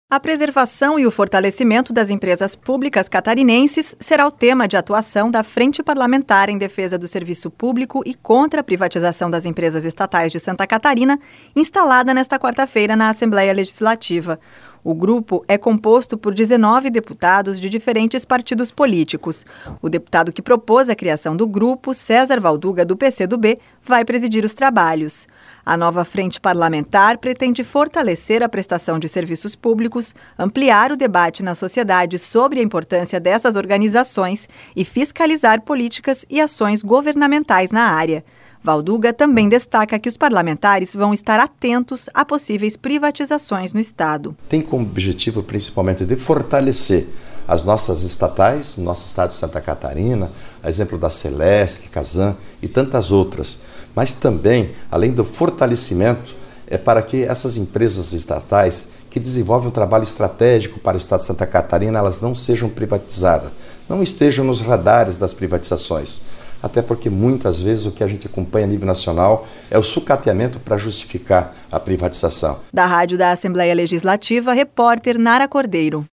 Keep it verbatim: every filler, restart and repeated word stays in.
A preservação e o fortalecimento das empresas públicas catarinenses será o tema de atuação da Frente Parlamentar em Defesa do Serviço Público e contra a privatização das empresas estatais de Santa Catarina, instalada nesta quarta-feira na Assembleia Legislativa. O grupo é composto por dezenove deputados de diferentes partidos políticos. O deputado que propôs a criação do grupo, César Valduga, do P C do B, vai presidir os trabalhos. A nova frente parlamentar pretende fortalecer a prestação de serviços públicos, ampliar o debate na sociedade sobre a importância dessas organizações e fiscalizar políticas e ações governamentais na área. Valduga também destaca que os parlamentares vão estar atentos a possíveis privatizações no Estado. Tem como objetivo principalmente de fortalecer as nossas estatais, o nosso Estado de Santa Catarina, a exemplo da Celesc, Casan e tantas outras. Mas também, além do fortalecimento, é para que essas empresas estatais que desenvolvem um trabalho estratégico para o Estado de Santa Catarina, elas não sejam privatizadas, não estejam nos radares das privatizações. Até porque muitas vezes o que a gente acompanha a nível nacional é o sucateamento para justificar a privatização. Da Rádio da Assembleia Legislativa, repórter Nara Cordeiro.